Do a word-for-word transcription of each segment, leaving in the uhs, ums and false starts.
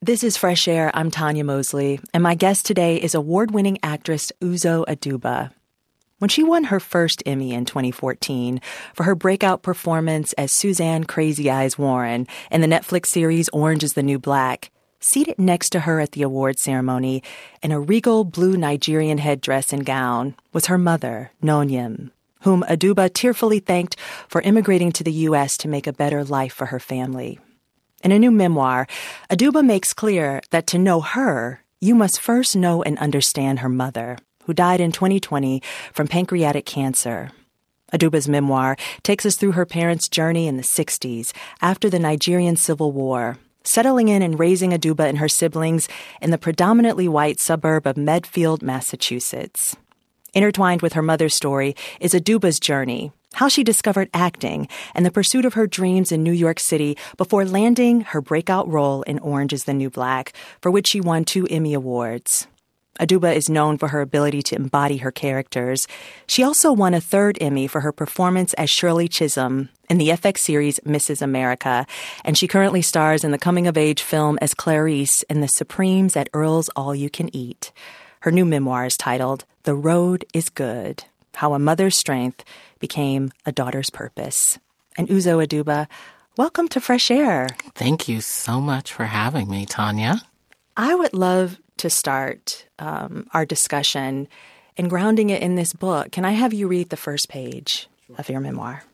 This is Fresh Air. I'm Tanya Mosley, and my guest today is award-winning actress Uzo Aduba. When she won her first Emmy in twenty fourteen for her breakout performance as Suzanne Crazy Eyes Warren in the Netflix series Orange is the New Black, seated next to her at the award ceremony in a regal blue Nigerian headdress and gown was her mother, Nonyem, whom Aduba tearfully thanked for immigrating to the U S to make a better life for her family. In a new memoir, Aduba makes clear that to know her, you must first know and understand her mother, who died in twenty twenty from pancreatic cancer. Aduba's memoir takes us through her parents' journey in the sixties, after the Nigerian Civil War, settling in and raising Aduba and her siblings in the predominantly white suburb of Medfield, Massachusetts. Intertwined with her mother's story is Aduba's journey, how she discovered acting and the pursuit of her dreams in New York City before landing her breakout role in Orange is the New Black, for which she won two Emmy Awards. Aduba is known for her ability to embody her characters. She also won a third Emmy for her performance as Shirley Chisholm in the F X series Missus America, and she currently stars in the coming-of-age film as Clarice in The Supremes at Earl's All You Can Eat. Her new memoir is titled The Road is Good: How a Mother's Strength Became a Daughter's Purpose. And Uzo Aduba, welcome to Fresh Air. Thank you so much for having me, Tanya. I would love to start um, our discussion and grounding it in this book. Can I have you read the first page of your memoir?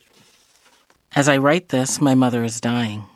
As I write this, my mother is dying.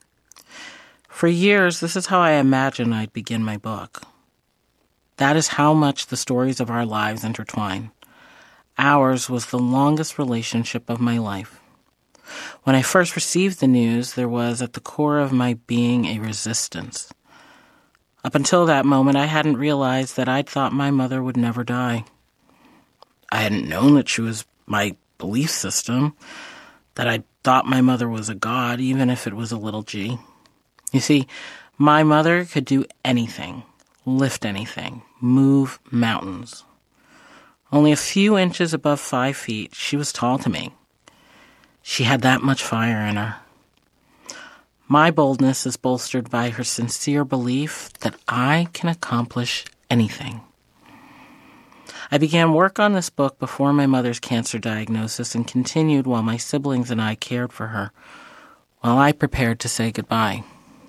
For years, this is how I imagined I'd begin my book. That is how much the stories of our lives intertwine. Ours was the longest relationship of my life. When I first received the news, there was at the core of my being a resistance. Up until that moment, I hadn't realized that I'd thought my mother would never die. I hadn't known that she was my belief system, that I thought my mother was a god, even if it was a little g. You see, my mother could do anything, lift anything, move mountains. Only a few inches above five feet, she was tall to me. She had that much fire in her. My boldness is bolstered by her sincere belief that I can accomplish anything. I began work on this book before my mother's cancer diagnosis and continued while my siblings and I cared for her, while I prepared to say goodbye.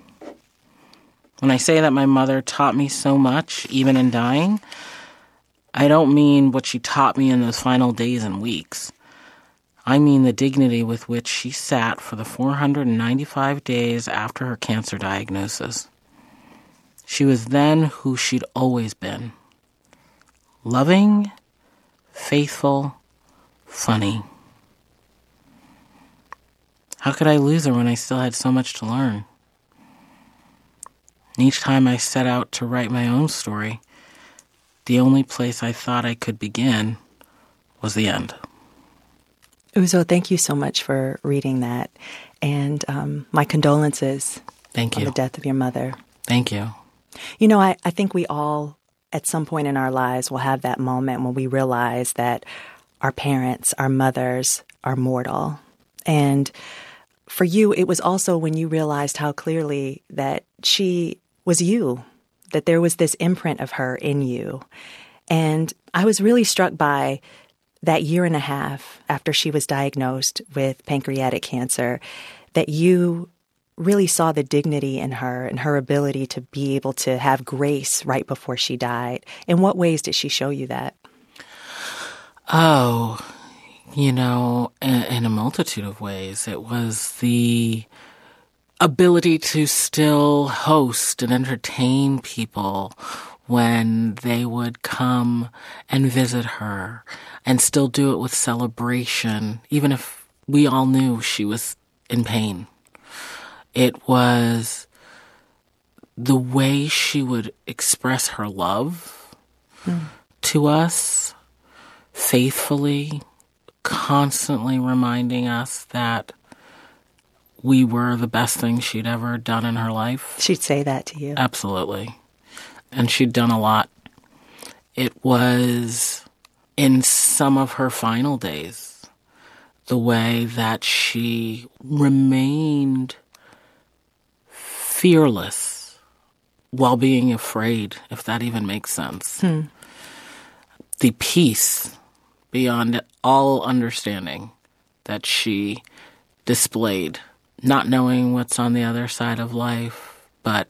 When I say that my mother taught me so much, even in dying, I don't mean what she taught me in those final days and weeks. I mean the dignity with which she sat for the four hundred ninety-five days after her cancer diagnosis. She was then who she'd always been. Loving, faithful, funny. How could I lose her when I still had so much to learn? Each time I set out to write my own story, the only place I thought I could begin was the end. Uzo, thank you so much for reading that. And um, my condolences Thank you. on the death of your mother. Thank you. You know, I, I think we all, at some point in our lives, will have that moment when we realize that our parents, our mothers, are mortal. And for you, it was also when you realized how clearly that she was you, that there was this imprint of her in you. And I was really struck by that year and a half after she was diagnosed with pancreatic cancer, that you really saw the dignity in her and her ability to be able to have grace right before she died. In what ways did she show you that? Oh, you know, in, in a multitude of ways. It was the ability to still host and entertain people when they would come and visit her, and still do it with celebration, even if we all knew she was in pain. It was the way she would express her love mm. to us faithfully, constantly reminding us that we were the best thing she'd ever done in her life. She'd say that to you? Absolutely. And she'd done a lot. It was in some of her final days, the way that she remained fearless while being afraid, if that even makes sense. Hmm. The peace beyond all understanding that she displayed, not knowing what's on the other side of life, but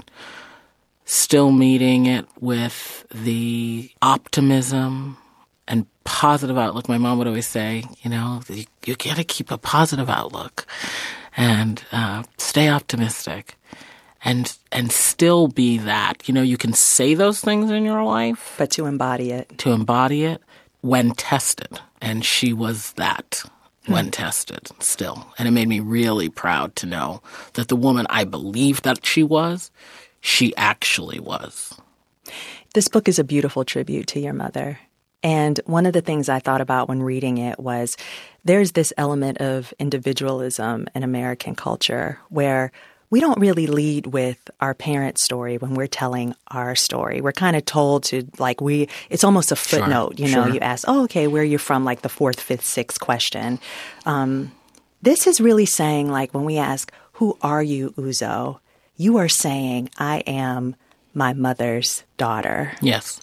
still meeting it with the optimism and positive outlook. My mom would always say, you know, you, you got to keep a positive outlook and uh, stay optimistic and and still be that. You know, you can say those things in your life. But to embody it. To embody it when tested. And she was that when hmm. tested still. And it made me really proud to know that the woman I believed that she was, she actually was. This book is a beautiful tribute to your mother. And one of the things I thought about when reading it was there's this element of individualism in American culture where we don't really lead with our parents' story when we're telling our story. We're kind of told to, like, we, it's almost a footnote, sure, you know, sure. You ask, oh, okay, where are you from? Like the fourth, fifth, sixth question. Um, this is really saying, like, when we ask, who are you, Uzo? You are saying, I am my mother's daughter. Yes.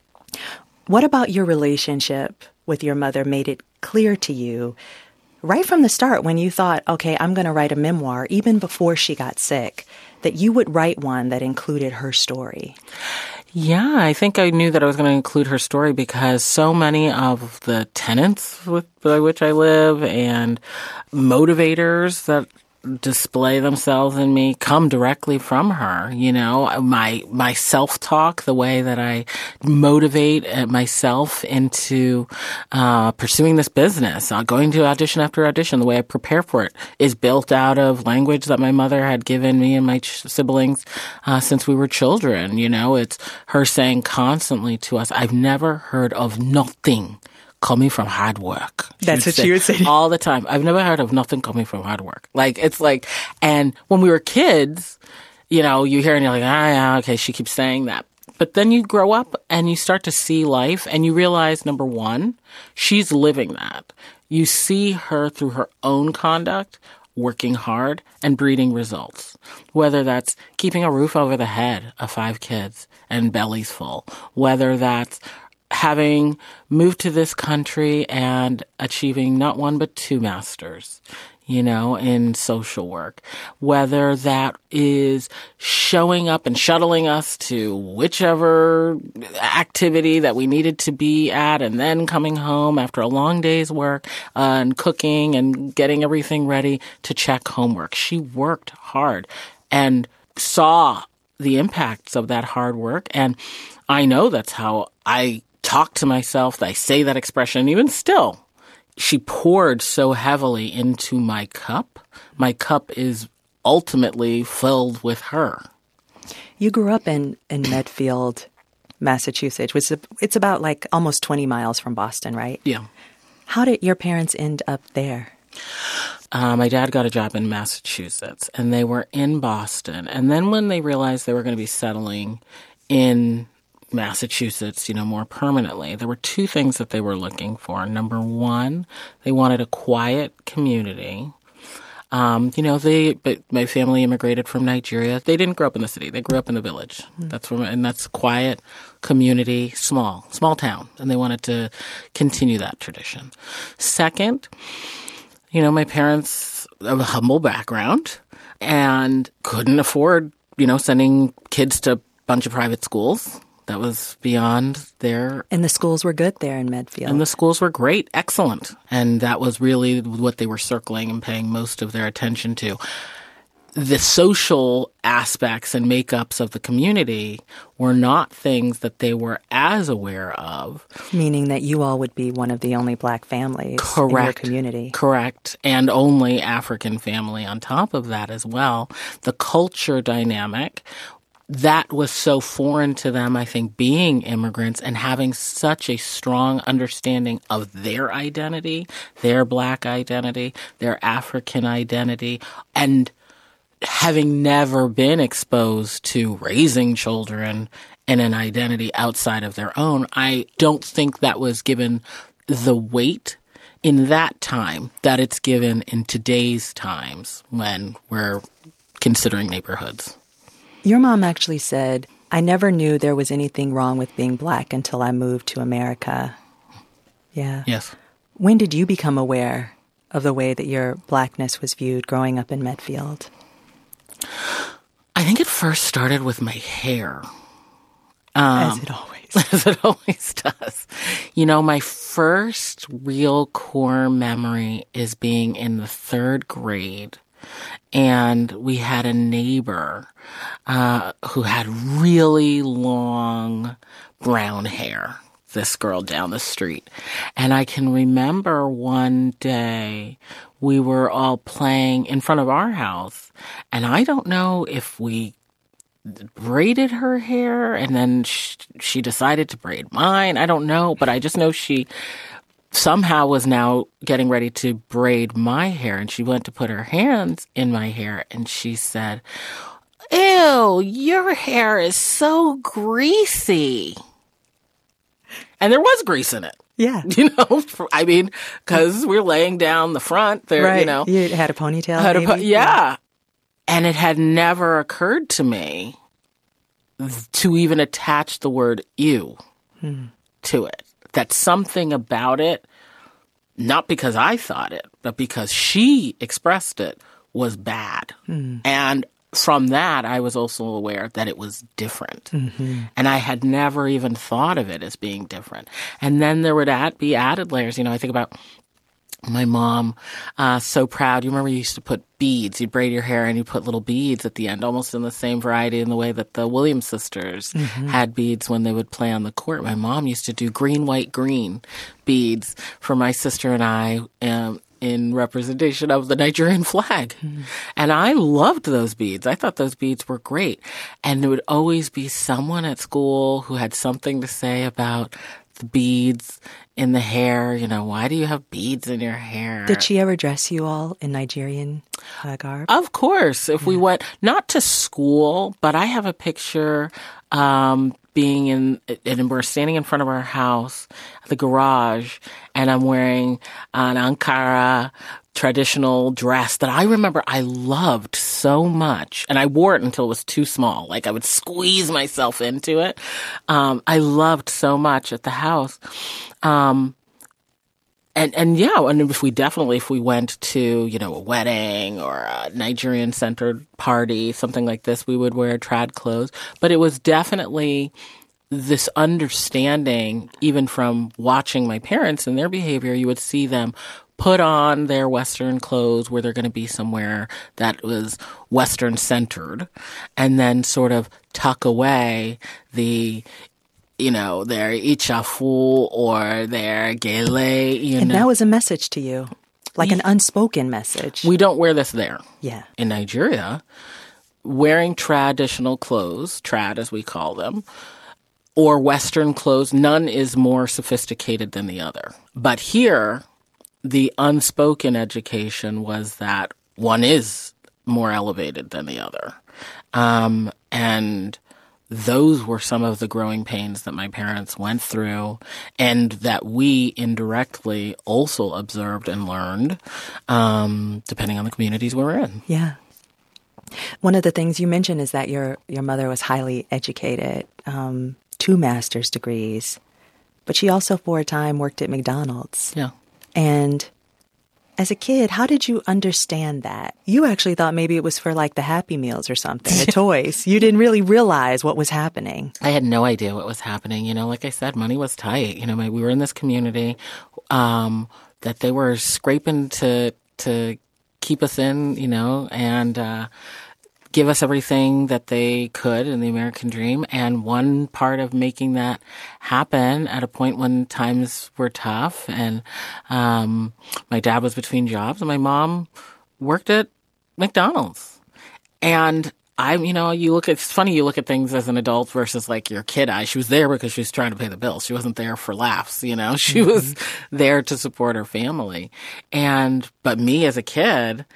What about your relationship with your mother made it clear to you right from the start when you thought, okay, I'm going to write a memoir, even before she got sick, that you would write one that included her story? Yeah, I think I knew that I was going to include her story because so many of the tenets with by which I live and motivators that display themselves in me come directly from her. You know, my my self-talk, the way that I motivate myself into uh, pursuing this business, uh, going to audition after audition, the way I prepare for it is built out of language that my mother had given me and my ch- siblings uh, since we were children. You know, it's her saying constantly to us, I've never heard of nothing coming from hard work. That's what she would say all the time. I've never heard of nothing coming from hard work. Like, it's like, and when we were kids, you know, you hear and you're like, ah, yeah, okay, she keeps saying that. But then you grow up and you start to see life and you realize, number one, she's living that. You see her through her own conduct, working hard and breeding results. Whether that's keeping a roof over the head of five kids and bellies full, whether that's having moved to this country and achieving not one but two masters, you know, in social work, whether that is showing up and shuttling us to whichever activity that we needed to be at and then coming home after a long day's work uh, and cooking and getting everything ready to check homework. She worked hard and saw the impacts of that hard work. And I know that's how I talk to myself. I say that expression. Even still, she poured so heavily into my cup. My cup is ultimately filled with her. You grew up in, in Medfield, Massachusetts, which is, it's about like almost twenty miles from Boston, right? Yeah. How did your parents end up there? Uh, my dad got a job in Massachusetts, and they were in Boston. And then when they realized they were going to be settling in Massachusetts, you know, more permanently, there were two things that they were looking for. Number one, they wanted a quiet community. Um, you know, they, but my family immigrated from Nigeria. They didn't grow up in the city. They grew up in the village. Mm-hmm. That's where, and that's quiet community, small, small town. And they wanted to continue that tradition. Second, you know, my parents have a humble background and couldn't afford, you know, sending kids to a bunch of private schools. That was beyond their... And the schools were good there in Medfield. And the schools were great, excellent. And that was really what they were circling and paying most of their attention to. The social aspects and makeups of the community were not things that they were as aware of. Meaning that you all would be one of the only black families Correct. in your community. Correct. And only African family on top of that as well. The culture dynamic, that was so foreign to them, I think, being immigrants and having such a strong understanding of their identity, their black identity, their African identity, and having never been exposed to raising children in an identity outside of their own, I don't think that was given the weight in that time that it's given in today's times when we're considering neighborhoods. Your mom actually said I never knew there was anything wrong with being black until I moved to America. Yeah. Yes. When did you become aware of the way that your blackness was viewed growing up in Medfield? I think it first started with my hair. Um, as it always. As it always does. You know, my first real core memory is being in the third grade. And we had a neighbor uh, who had really long brown hair, this girl down the street. And I can remember one day we were all playing in front of our house. And I don't know if we braided her hair and then sh- she decided to braid mine. I don't know, but I just know she somehow was now getting ready to braid my hair, and she went to put her hands in my hair and she said, "Ew, your hair is so greasy." And there was grease in it. Yeah. You know, I mean, because we're laying down the front there, right. you know. You had a ponytail, had maybe? a po- yeah. yeah. And it had never occurred to me to even attach the word ew hmm. to it. That something about it, not because I thought it, but because she expressed it, was bad. Hmm. And from that, I was also aware that it was different. Mm-hmm. And I had never even thought of it as being different. And then there would add, be added layers. You know, I think about my mom, uh, so proud. You remember you used to put beads. You'd braid your hair and you put little beads at the end, almost in the same variety in the way that the Williams sisters mm-hmm. had beads when they would play on the court. My mom used to do green, white, green beads for my sister and I um, in representation of the Nigerian flag. Mm-hmm. And I loved those beads. I thought those beads were great. And there would always be someone at school who had something to say about the beads in the hair. You know, why do you have beads in your hair? Did she ever dress you all in Nigerian uh, garb? Of course. If yeah. we went, not to school, but I have a picture um, being in, and we're standing in front of our house, the garage, and I'm wearing an Ankara traditional dress that I remember I loved so much. And I wore it until it was too small. Like I would squeeze myself into it. Um, I loved so much at the house. Um, and, and yeah, and if we definitely, if we went to, you know, a wedding or a Nigerian centered party, something like this, we would wear trad clothes. But it was definitely this understanding, even from watching my parents and their behavior, you would see them put on their Western clothes where they're going to be somewhere that was Western centered, and then sort of tuck away the, you know, their ichafu or their gele, you and know. that was a message to you, like yeah. an unspoken message. We don't wear this there. Yeah. In Nigeria, wearing traditional clothes, trad as we call them, or Western clothes, none is more sophisticated than the other. But here, the unspoken education was that one is more elevated than the other. Um, and those were some of the growing pains that my parents went through and that we indirectly also observed and learned, um, depending on the communities we were in. Yeah. One of the things you mentioned is that your, your mother was highly educated, um, two master's degrees, but she also for a time worked at McDonald's. Yeah. And as a kid, how did you understand that? You actually thought maybe it was for like the Happy Meals or something, the toys. You didn't really realize what was happening. I had no idea what was happening. You know, like I said, money was tight. You know, my, we were in this community um, that they were scraping to to keep us in, you know, and uh, give us everything that they could in the American dream. And one part of making that happen at a point when times were tough and um, my dad was between jobs and my mom worked at McDonald's. And I, you know, you look at, it's funny, you look at things as an adult versus like your kid eye. She was there because she was trying to pay the bills. She wasn't there for laughs, you know, she mm-hmm. was there to support her family. And, but me as a kid,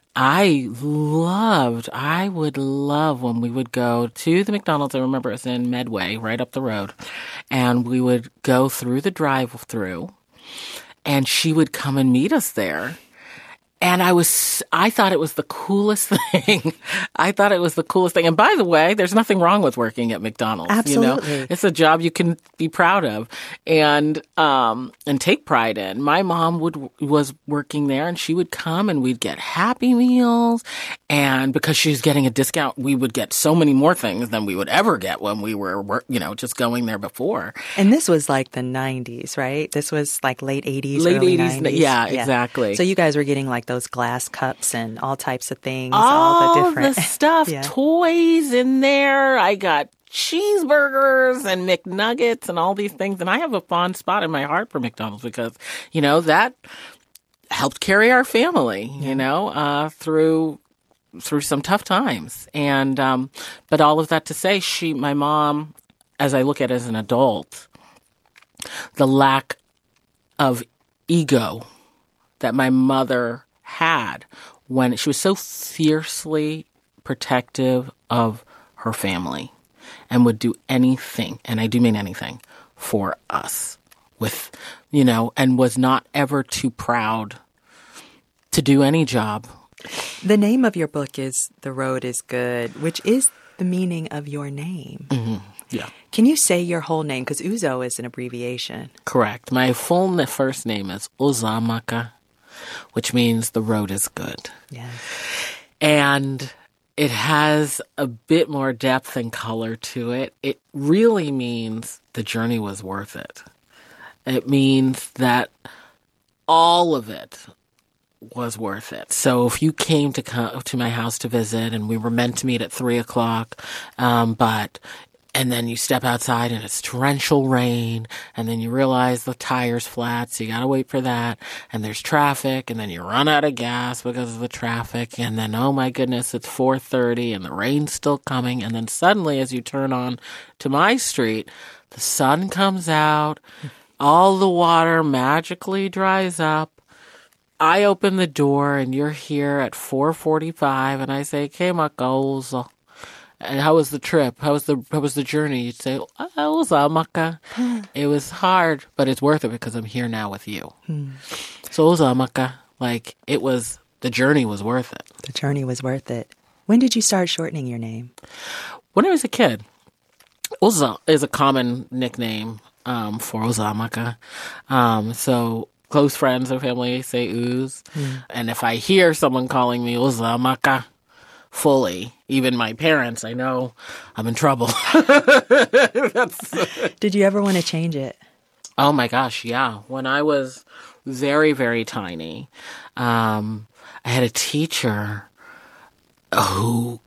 I loved, I would love when we would go to the McDonald's. I remember it was in Medway, right up the road. And we would go through the drive-through and she would come and meet us there. And I was, I thought it was the coolest thing. I thought it was the coolest thing. And by the way, there's nothing wrong with working at McDonald's. Absolutely. You know? It's a job you can be proud of and, um, and take pride in. My mom would, was working there and she would come and we'd get Happy Meals. And because she was getting a discount, we would get so many more things than we would ever get when we were, you know, just going there before. And this was like the nineties, right? This was like late eighties, late early eighties. nineties. Yeah, yeah, exactly. So you guys were getting like those glass cups and all types of things, all, all the different the stuff, yeah. toys in there. I got cheeseburgers and McNuggets and all these things. And I have a fond spot in my heart for McDonald's because, you know, that helped carry our family, yeah. you know, uh, through through some tough times. And um, but all of that to say, she, my mom, as I look at it as an adult, the lack of ego that my mother had when she was so fiercely protective of her family and would do anything, and I do mean anything, for us with, you know, and was not ever too proud to do any job. The name of your book is The Road is Good, which is the meaning of your name. Mm-hmm. Yeah. Can you say your whole name? Because Uzo is an abbreviation. Correct. My full first name is Uzamaka, which means the road is good. Yeah. And it has a bit more depth and color to it. It really means the journey was worth it. It means that all of it was worth it. So if you came to come to my house to visit and we were meant to meet at three o'clock, um, but and then you step outside and it's torrential rain, and then you realize the tire's flat, so you gotta wait for that, and there's traffic, and then you run out of gas because of the traffic, and then, oh my goodness, it's four thirty, and the rain's still coming, and then suddenly as you turn on to my street, the sun comes out, all the water magically dries up, I open the door, and you're here at four forty-five, and I say, "Que makoso." And how was the trip? How was the how was the journey? You'd say, "Oh, was amaka." It was hard, but it's worth it because I'm here now with you. Hmm. So, amaka, like it was. The journey was worth it. The journey was worth it. When did you start shortening your name? When I was a kid. Uza is a common nickname um, for Uzamaka. Um, so close friends and family say Uz. Hmm. And if I hear someone calling me Uzamaka fully, even my parents, I know I'm in trouble. That's, Did you ever want to change it? Oh my gosh, yeah. When I was very, very tiny, um, I had a teacher who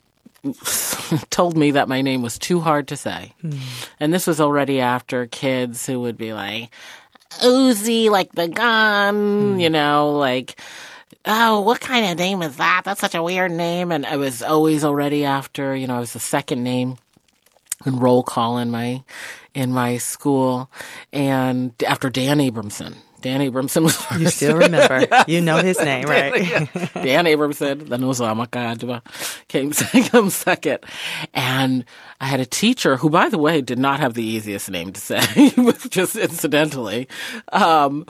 told me that my name was too hard to say. Hmm. And this was already after kids who would be like, Uzi, like the gun, hmm. you know, like, oh, what kind of name is that? That's such a weird name. And I was always already after, you know, I was the second name in roll call in my, in my school. And after Dan Abramson. Dan Abramson was first. You still remember. Yes. You know his name, right? Dan, yeah. Dan Abramson, then Uzamaka came second, second. And I had a teacher who, by the way, did not have the easiest name to say, just incidentally. Um,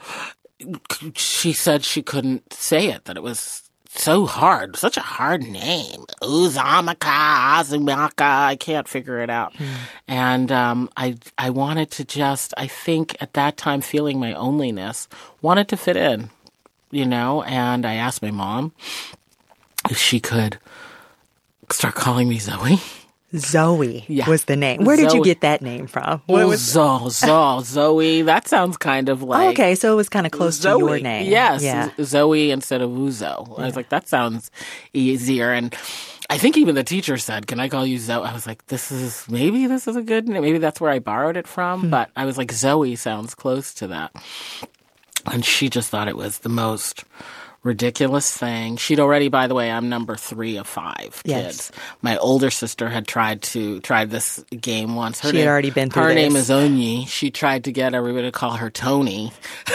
she said she couldn't say it, that it was so hard, such a hard name. Uzamaka, Azumaka, I can't figure it out. Hmm. And um, I I wanted to just, I think at that time, feeling my onlyness, wanted to fit in, you know, and I asked my mom if she could start calling me Zoe. Zoe yeah. was the name. Where did Zoe. you get that name from? Well, was... Zo, Zo, Zoe. That sounds kind of like... Oh, okay, so it was kind of close Zoe. to your name. Yes, yeah. Zoe instead of Uzo. Yeah. I was like, that sounds easier. And I think even the teacher said, can I call you Zoe? I was like, this is, maybe this is a good name. Maybe that's where I borrowed it from. Hmm. But I was like, Zoe sounds close to that. And she just thought it was the most ridiculous thing. She'd already, by the way, I'm number three of five yes. kids. My older sister had tried to tried this game once. Her she name, had already been through Her this. name is Onyi. She tried to get everybody to call her Tony.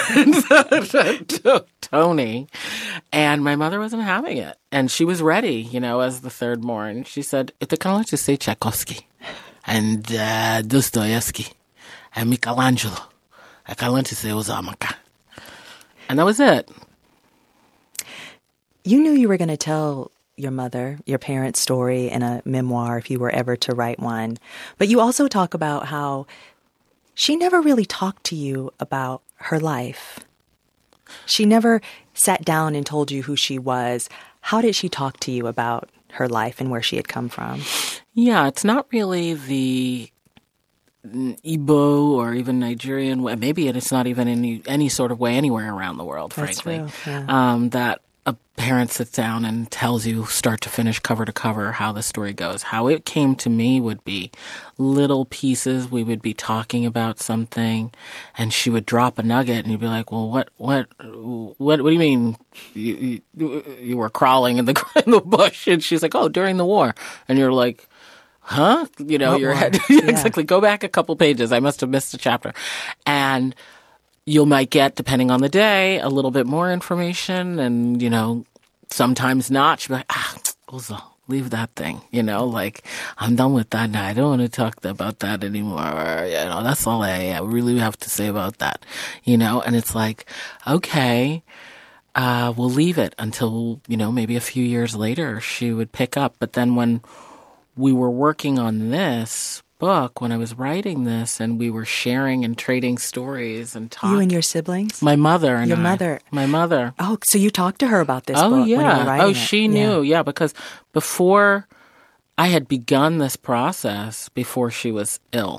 Tony. And my mother wasn't having it. And she was ready, you know, as the third born. She said, "It can let you say Tchaikovsky and uh, Dostoevsky and Michelangelo. I can let you say Uzamaka." And that was it. You knew you were going to tell your mother, your parents' story in a memoir if you were ever to write one. But you also talk about how she never really talked to you about her life. She never sat down and told you who she was. How did she talk to you about her life and where she had come from? Yeah, it's not really the Igbo or even Nigerian way. Maybe it's not even in any, any sort of way anywhere around the world, That's frankly. true, yeah. Um, that a parent sits down and tells you start to finish, cover to cover, how the story goes. How it came to me would be little pieces. We would be talking about something and she would drop a nugget and you'd be like, well, what, what, what, what do you mean you, you, you were crawling in the, in the bush? And she's like, oh, during the war. And you're like, huh? You know, What your war? head, Yeah. exactly. Go back a couple pages. I must have missed a chapter. And you might get, depending on the day, a little bit more information and, you know, sometimes not. She'll be like, ah, Uzo, leave that thing. You know, like, I'm done with that now. I don't want to talk about that anymore. Or, you know, that's all I, I really have to say about that. You know, and it's like, okay, uh, we'll leave it until, you know, maybe a few years later she would pick up. But then when we were working on this book, when I was writing this and we were sharing and trading stories and talking. You and your siblings? My mother and Your I. mother. My mother. Oh, so you talked to her about this Oh, book yeah. when you were writing Oh, it. she knew. Yeah. yeah, because before I had begun this process, before she was ill.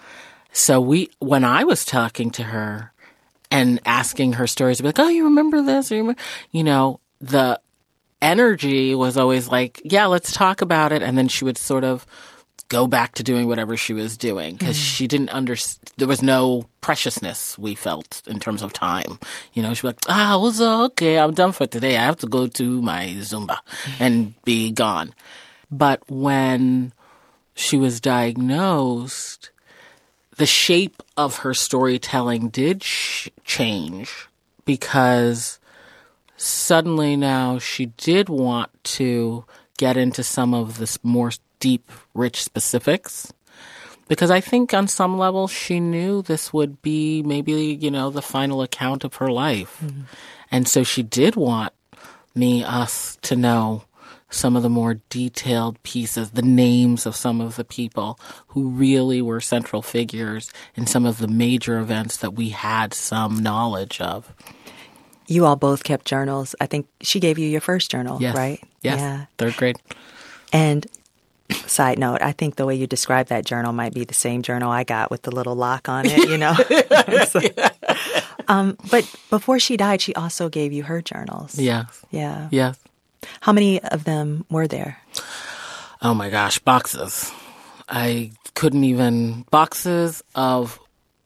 So we, when I was talking to her and asking her stories, I'd be like, oh, you remember this? Or you, remember? you know, the energy was always like, yeah, let's talk about it. And then she would sort of go back to doing whatever she was doing because mm. she didn't understand. There was no preciousness we felt in terms of time. You know, she'd be like, ah, well, so, okay, I'm done for today. I have to go to my Zumba and be gone. But when she was diagnosed, the shape of her storytelling did sh- change because suddenly now she did want to get into some of this more deep, rich specifics. Because I think on some level she knew this would be maybe, you know, the final account of her life. Mm-hmm. And so she did want me, us, to know some of the more detailed pieces, the names of some of the people who really were central figures in some of the major events that we had some knowledge of. You all both kept journals. I think she gave you your first journal, yes. right? Yes, yeah. Third grade. And side note, I think the way you describe that journal might be the same journal I got with the little lock on it, you know? so, um, but before she died, she also gave you her journals. Yes. Yeah. Yes. How many of them were there? Oh my gosh, boxes. I couldn't even... Boxes of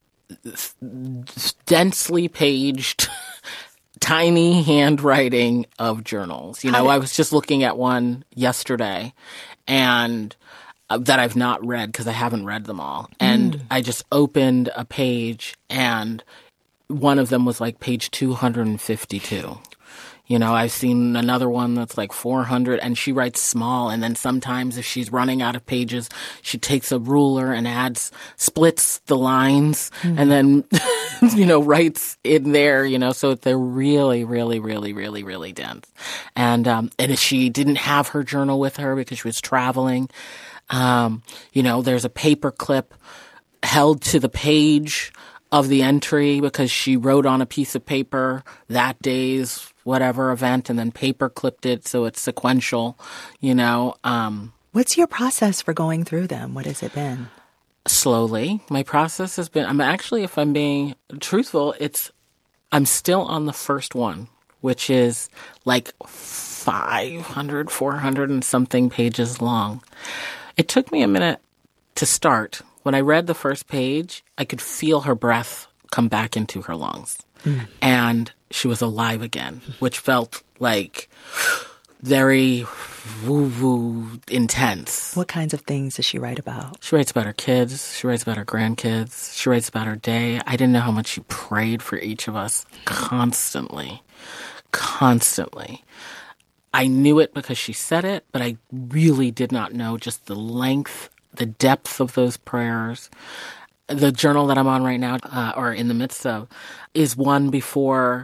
densely paged... tiny handwriting of journals. You know, did- I was just looking at one yesterday and uh, that I've not read because I haven't read them all. And mm. I just opened a page and one of them was like page two hundred fifty-two. You know, I've seen another one that's like four hundred and she writes small. And then sometimes if she's running out of pages, she takes a ruler and adds, splits the lines mm. and then, you know, writes in there, you know, so they're really, really, really, really, really dense. And, um, and if she didn't have her journal with her because she was traveling, um, you know, there's a paper clip held to the page of the entry because she wrote on a piece of paper that day's whatever event and then paper clipped it so it's sequential, you know. Um, What's your process for going through them? What has it been? Slowly. My process has been, I'm actually, if I'm being truthful, it's, I'm still on the first one, which is like five hundred, four hundred and something pages long. It took me a minute to start. When I read the first page, I could feel her breath come back into her lungs. Mm. And she was alive again, which felt like very woo-woo intense. What kinds of things does she write about? She writes about her kids. She writes about her grandkids. She writes about her day. I didn't know how much she prayed for each of us constantly, constantly. I knew it because she said it, but I really did not know just the length, the depth of those prayers. The journal that I'm on right now, uh, or in the midst of, is one before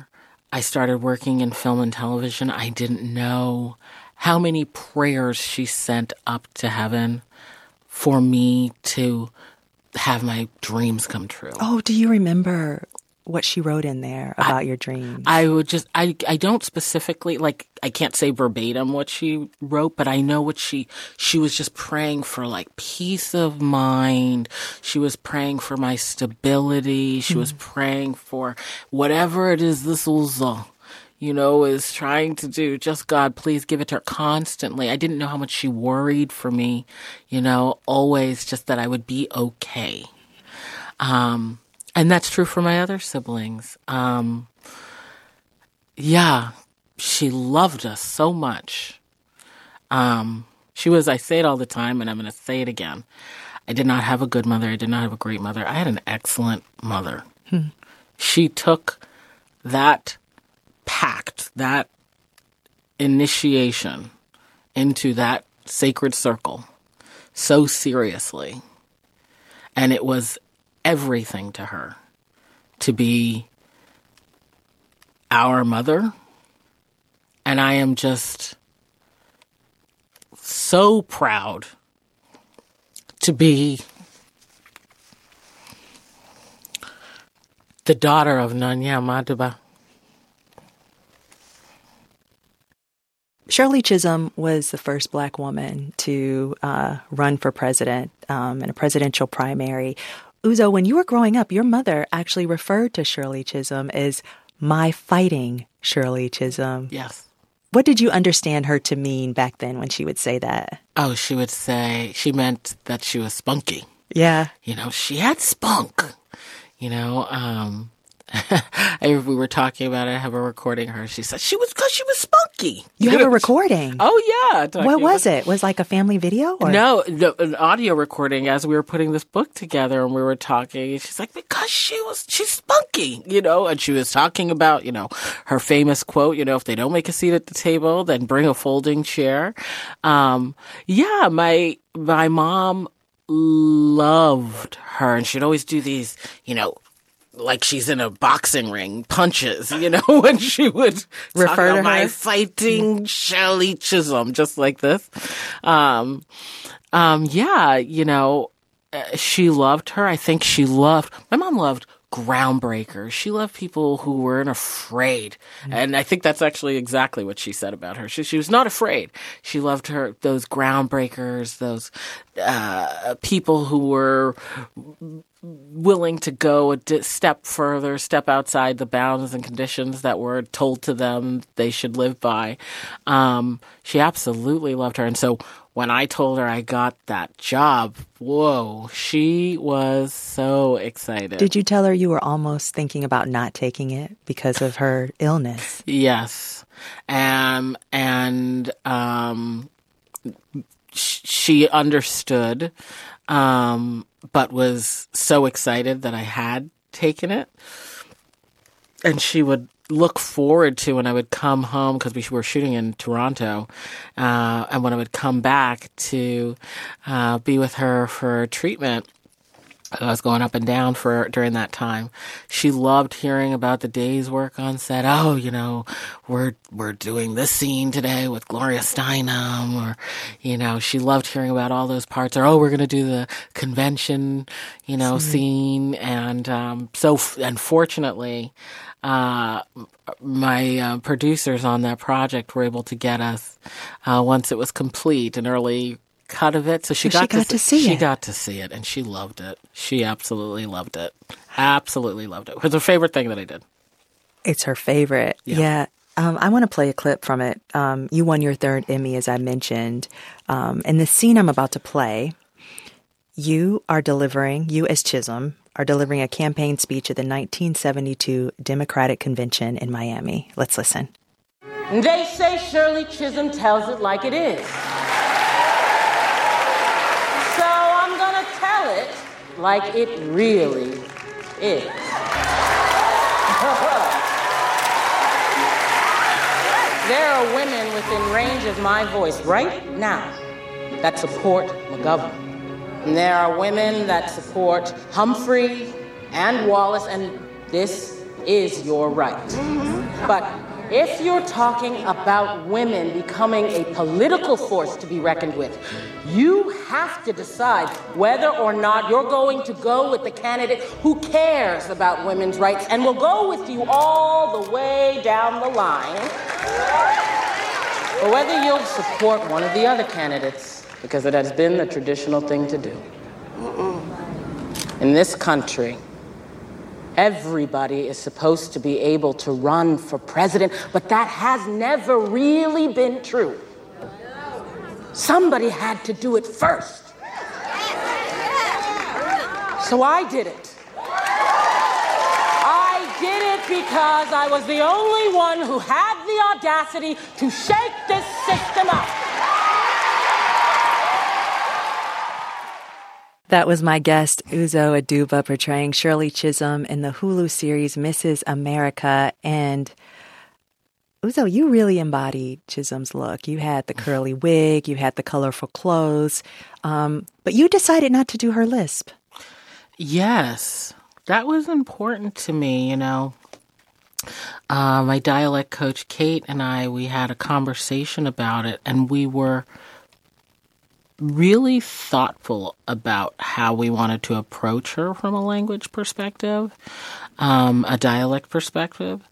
I started working in film and television, I didn't know how many prayers she sent up to heaven for me to have my dreams come true. Oh, do you remember what she wrote in there about I, your dreams? I would just, I, I don't specifically, like, I can't say verbatim what she wrote, but I know what she, she was just praying for, like, peace of mind. She was praying for my stability. She mm. was praying for whatever it is this Uzo, you know, is trying to do. Just, God, please give it to her constantly. I didn't know how much she worried for me, you know, always just that I would be okay. Um, And that's true for my other siblings. Um, yeah, she loved us so much. Um, she was, I say it all the time, and I'm going to say it again. I did not have a good mother. I did not have a great mother. I had an excellent mother. Hmm. She took that pact, that initiation into that sacred circle so seriously. And it was everything to her to be our mother. And I am just so proud to be the daughter of Nanya Maduba. Shirley Chisholm was the first Black woman to uh, run for president um, in a presidential primary. Uzo, when you were growing up, your mother actually referred to Shirley Chisholm as my fighting Shirley Chisholm. Yes. What did you understand her to mean back then when she would say that? Oh, she would say, she meant that she was spunky. Yeah. You know, she had spunk. You know, um, I, we were talking about it, I have a recording of her. She said she was, because she was spunky. You have a recording? Oh, yeah. What was it? Was it like a family video? Or? No, no, an audio recording as we were putting this book together and we were talking. She's like, because she was, she's spunky, you know, and she was talking about, you know, her famous quote, you know, if they don't make a seat at the table, then bring a folding chair. Um, yeah, my, my mom loved her, and she'd always do these, you know, like she's in a boxing ring, punches, you know, when she would refer talk to my her fighting Shirley Chisholm, just like this. Um, um, yeah, you know, uh, she loved her. I think she loved, my mom loved groundbreakers. She loved people who weren't afraid. Mm-hmm. And I think that's actually exactly what she said about her. She, she was not afraid. She loved her, those groundbreakers, those uh, people who were willing to go a step further, step outside the bounds and conditions that were told to them they should live by. Um, she absolutely loved her. And so when I told her I got that job, whoa, she was so excited. Did you tell her you were almost thinking about not taking it because of her illness? Yes. Um, and um, sh- she understood, um, but was so excited that I had taken it. And she would look forward to when I would come home, because we were shooting in Toronto, uh, and when I would come back to uh, be with her for treatment. I was going up and down for during that time. She loved hearing about the day's work on set. Oh, you know, we're we're doing this scene today with Gloria Steinem, or, you know, she loved hearing about all those parts. Or, oh, we're going to do the convention, you know, mm-hmm. scene. And um, so, unfortunately, uh, my uh, producers on that project were able to get us, uh, once it was complete, an early cut of it. So she, so got, she got to, to see she it. She got to see it, and she loved it. She absolutely loved it. Absolutely loved it. It was her favorite thing that I did. It's her favorite. Yeah. yeah. Um, I want to play a clip from it. Um, you won your third Emmy, as I mentioned. Um, and the scene I'm about to play, you are delivering, you as Chisholm, are delivering a campaign speech at the nineteen seventy-two Democratic Convention in Miami. Let's listen. They say Shirley Chisholm tells it like it is. So I'm going to tell it like it really is. There are women within range of my voice right now that support McGovern. And there are women that support Humphrey and Wallace, and this is your right. But if you're talking about women becoming a political force to be reckoned with, you have to decide whether or not you're going to go with the candidate who cares about women's rights and will go with you all the way down the line, or whether you'll support one of the other candidates, because it has been the traditional thing to do. In this country, everybody is supposed to be able to run for president, but that has never really been true. Somebody had to do it first. So I did it. I did it because I was the only one who had the audacity to shake this system up. That was my guest, Uzo Aduba, portraying Shirley Chisholm in the Hulu series Missus America. And Uzo, you really embodied Chisholm's look. You had the curly wig, you had the colorful clothes, um, but you decided not to do her lisp. Yes, that was important to me, you know. Uh, my dialect coach, Kate, and I, we had a conversation about it, and we were really thoughtful about how we wanted to approach her from a language perspective, um, a dialect perspective.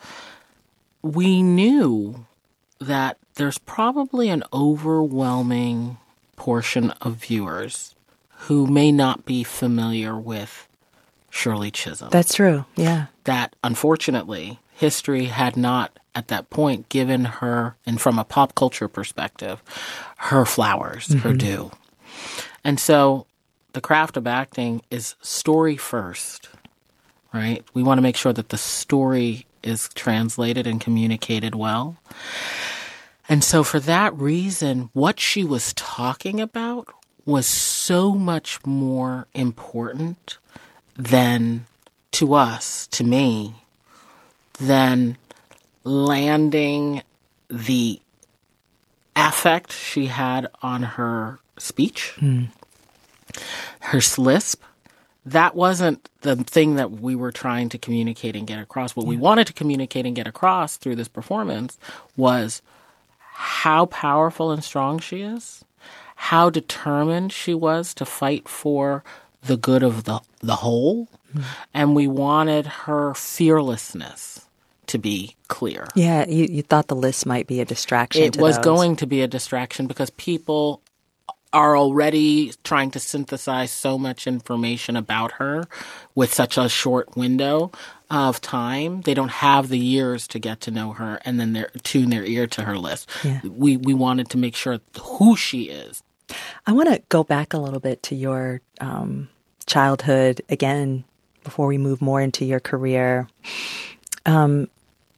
We knew that there's probably an overwhelming portion of viewers who may not be familiar with Shirley Chisholm. That's true, yeah. That, unfortunately, history had not, at that point, given her, and from a pop culture perspective, her flowers, mm-hmm. her due. And so the craft of acting is story first, right? We want to make sure that the story is translated and communicated well. And so for that reason, what she was talking about was so much more important than, to us, to me, than landing the affect she had on her speech, mm. her lisp. That wasn't the thing that we were trying to communicate and get across. What yeah. we wanted to communicate and get across through this performance was how powerful and strong she is, how determined she was to fight for the good of the, the whole, mm. and we wanted her fearlessness to be clear. Yeah, you, you thought the list might be a distraction. It to was those. going to be a distraction because people are already trying to synthesize so much information about her with such a short window of time. They don't have the years to get to know her and then they're, tune their ear to her list. Yeah. We we wanted to make sure who she is. I want to go back a little bit to your um, childhood again before we move more into your career. Um,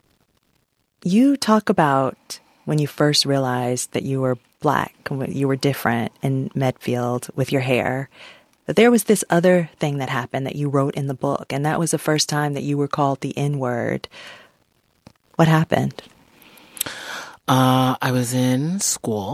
you talk about when you first realized that you were Black, you were different in Medfield with your hair. But there was this other thing that happened that you wrote in the book, and that was the first time that you were called the N-word. What happened? Uh, I was in school,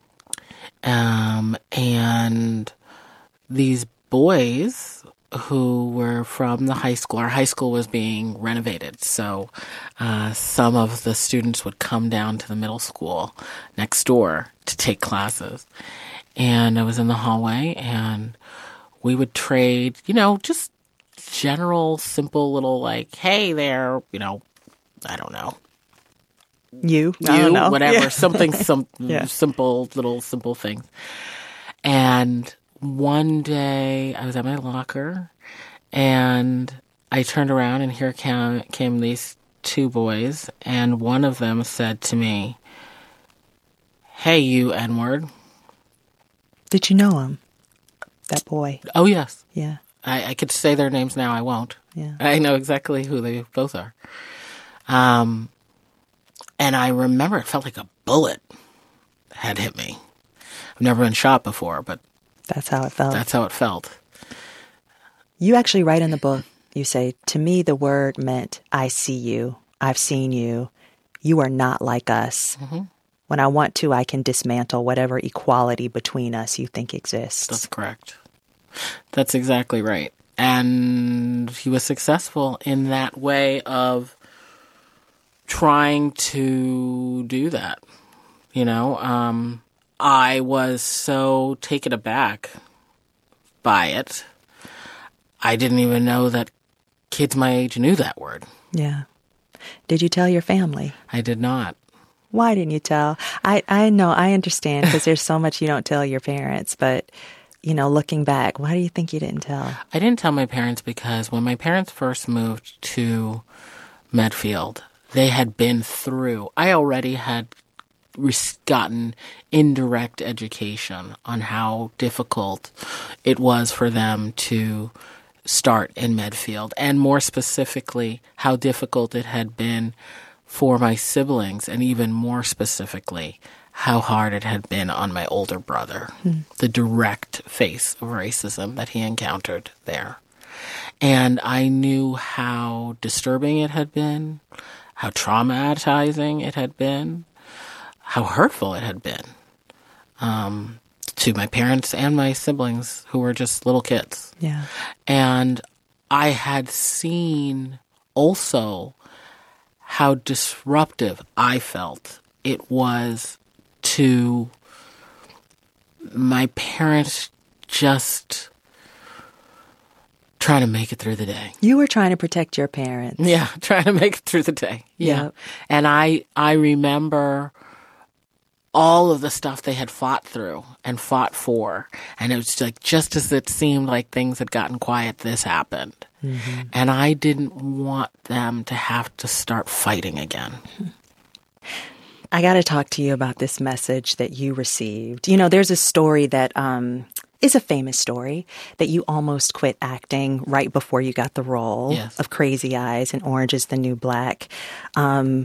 um, and these boys who were from the high school. Our high school was being renovated, so uh, some of the students would come down to the middle school next door to take classes. And I was in the hallway, and we would trade, you know, just general, simple little like, hey there, you know, I don't know. You, you, I don't know. whatever, yeah. something, some yeah. simple, little simple things. And one day I was at my locker and I turned around and here came, came these two boys, and one of them said to me, hey, you N-word. Did you know him? That boy? Oh, yes. Yeah. I, I could say their names now. I won't. Yeah. I know exactly who they both are. Um, and I remember it felt like a bullet had hit me. I've never been shot before, but that's how it felt. That's how it felt. You actually write in the book, you say, to me, the word meant, I see you. I've seen you. You are not like us. Mm-hmm. When I want to, I can dismantle whatever equality between us you think exists. That's correct. That's exactly right. And he was successful in that way of trying to do that. You know, um, I was so taken aback by it. I didn't even know that kids my age knew that word. Yeah. Did you tell your family? I did not. Why didn't you tell? I, I know, I understand, because there's so much you don't tell your parents, but, you know, looking back, why do you think you didn't tell? I didn't tell my parents because when my parents first moved to Medfield, they had been through, I already had gotten indirect education on how difficult it was for them to start in Medfield, and more specifically, how difficult it had been for my siblings, and even more specifically, how hard it had been on my older brother, hmm. the direct face of racism that he encountered there. And I knew how disturbing it had been, how traumatizing it had been, how hurtful it had been um, to my parents and my siblings, who were just little kids. Yeah. And I had seen also how disruptive I felt it was to my parents just trying to make it through the day. You were trying to protect your parents. Yeah, trying to make it through the day. Yeah. Yep. And I I remember all of the stuff they had fought through and fought for. And it was like, just as it seemed like things had gotten quiet, this happened. Mm-hmm. And I didn't want them to have to start fighting again. I got to talk to you about this message that you received. You know, there's a story that um, is a famous story, that you almost quit acting right before you got the role yes. of Crazy Eyes in Orange is the New Black. Um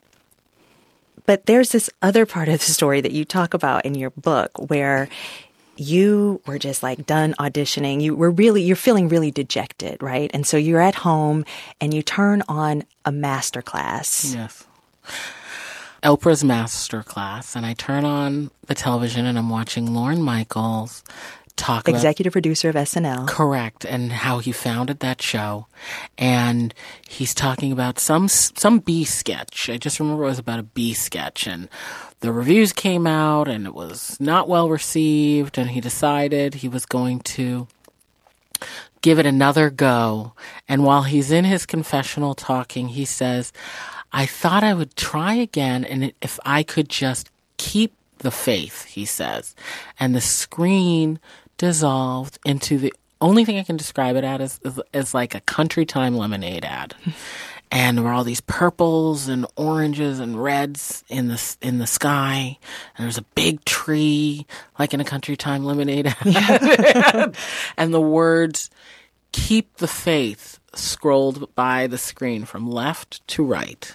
But there's this other part of the story that you talk about in your book where you were just like done auditioning. You were really, you're feeling really dejected, right? And so you're at home and you turn on a masterclass. Yes. Oprah's masterclass. And I turn on the television and I'm watching Lorne Michaels talk about, executive producer of S N L. Correct. And how he founded that show. And he's talking about some some B sketch. I just remember it was about a B sketch. And the reviews came out and it was not well received. And he decided he was going to give it another go. And while he's in his confessional talking, he says, I thought I would try again. And if I could just keep the faith, he says. And the screen dissolved into the only thing I can describe it as is, is like a Country Time lemonade ad. And there were all these purples and oranges and reds in the in the sky. And there was a big tree, like in a Country Time lemonade ad. And the words, "Keep the Faith," scrolled by the screen from left to right.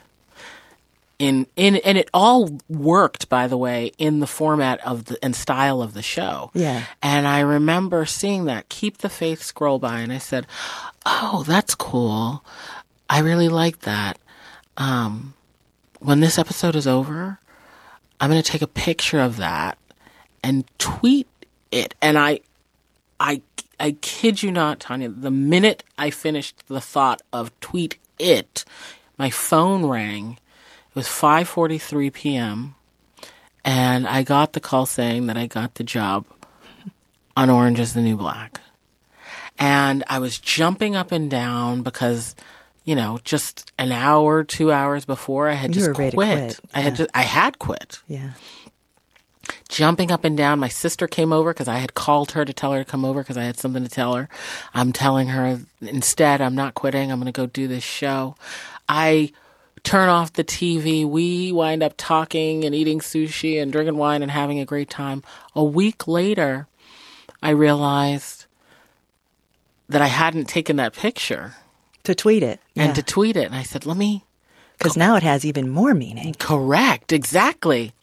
In, in and it all worked, by the way, in the format of the and style of the show. Yeah. And I remember seeing that "Keep the Faith" scroll by, and I said, "Oh, that's cool. I really like that. Um, when this episode is over, I'm going to take a picture of that and tweet it." And I, I, I kid you not, Tanya. The minute I finished the thought of tweet it, my phone rang. It was five forty-three p.m. and I got the call saying that I got the job on Orange is the New Black. And I was jumping up and down because, you know, just an hour, two hours before I had you just were ready quit. to quit. I yeah. had just, I had quit. Yeah. Jumping up and down. My sister came over because I had called her to tell her to come over because I had something to tell her. I'm telling her instead, I'm not quitting. I'm going to go do this show. I turn off the T V. We wind up talking and eating sushi and drinking wine and having a great time. A week later, I realized that I hadn't taken that picture. To tweet it. And yeah. to tweet it. And I said, let me... Because now it has even more meaning. Correct. Exactly.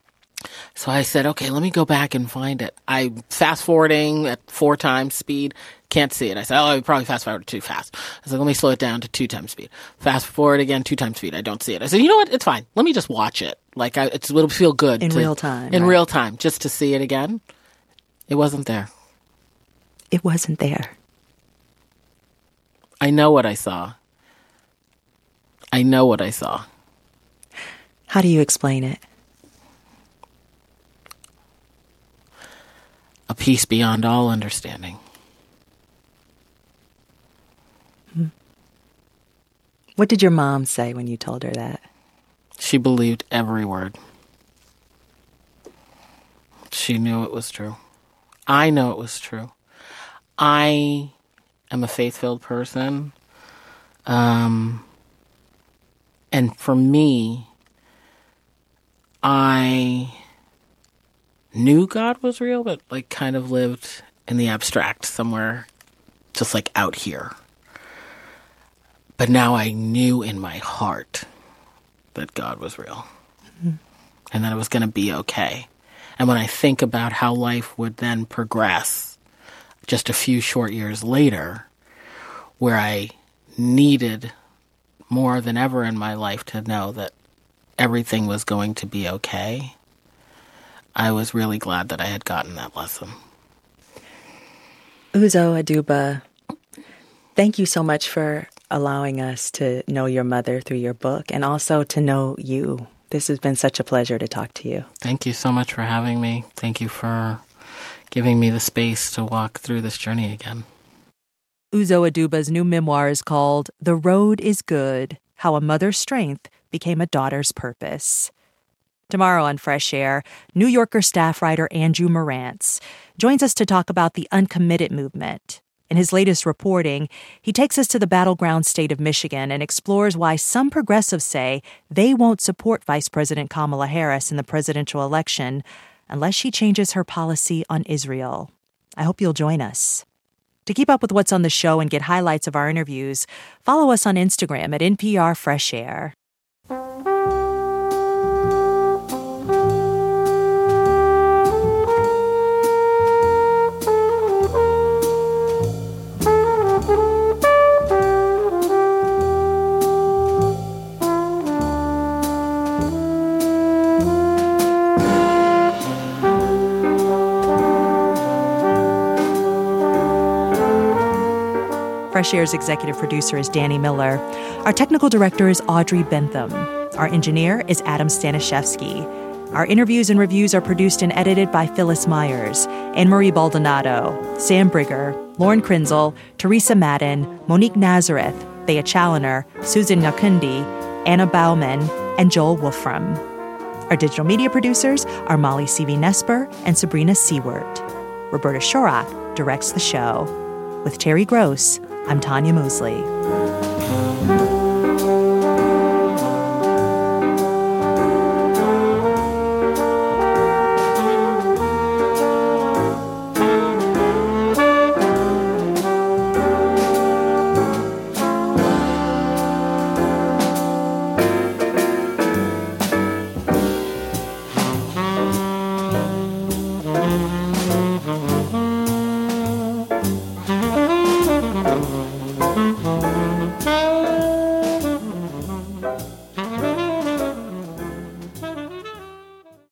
So I said, okay, let me go back and find it. I fast forwarding at four times speed. Can't see it. I said, oh, I probably fast forwarded too fast. I said, let me slow it down to two times speed. Fast forward again, two times speed. I don't see it. I said, you know what? It's fine. Let me just watch it. Like, I, it's, it'll feel good. In to, real time. In right? real time, just to see it again. It wasn't there. It wasn't there. I know what I saw. I know what I saw. How do you explain it? A peace beyond all understanding. Hmm. What did your mom say when you told her that? She believed every word. She knew it was true. I know it was true. I am a faith-filled person. Um, and for me, I knew God was real, but like kind of lived in the abstract somewhere, just like out here. But now I knew in my heart that God was real, mm-hmm. and that it was going to be okay. And when I think about how life would then progress just a few short years later, where I needed more than ever in my life to know that everything was going to be okay, I was really glad that I had gotten that lesson. Uzo Aduba, thank you so much for allowing us to know your mother through your book and also to know you. This has been such a pleasure to talk to you. Thank you so much for having me. Thank you for giving me the space to walk through this journey again. Uzo Aduba's new memoir is called The Road is Good: How a Mother's Strength Became a Daughter's Purpose. Tomorrow on Fresh Air, New Yorker staff writer Andrew Marantz joins us to talk about the uncommitted movement. In his latest reporting, he takes us to the battleground state of Michigan and explores why some progressives say they won't support Vice President Kamala Harris in the presidential election unless she changes her policy on Israel. I hope you'll join us. To keep up with what's on the show and get highlights of our interviews, follow us on Instagram at N P R Fresh Air. Fresh Air's executive producer is Danny Miller. Our technical director is Audrey Bentham. Our engineer is Adam Staniszewski. Our interviews and reviews are produced and edited by Phyllis Myers, Anne-Marie Baldonado, Sam Brigger, Lauren Krenzel, Teresa Madden, Monique Nazareth, Thea Challoner, Susan Nakundi, Anna Bauman, and Joel Wolfram. Our digital media producers are Molly Seavey-Nesper and Sabrina Seward. Roberta Shorak directs the show. With Terry Gross, I'm Tanya Mosley.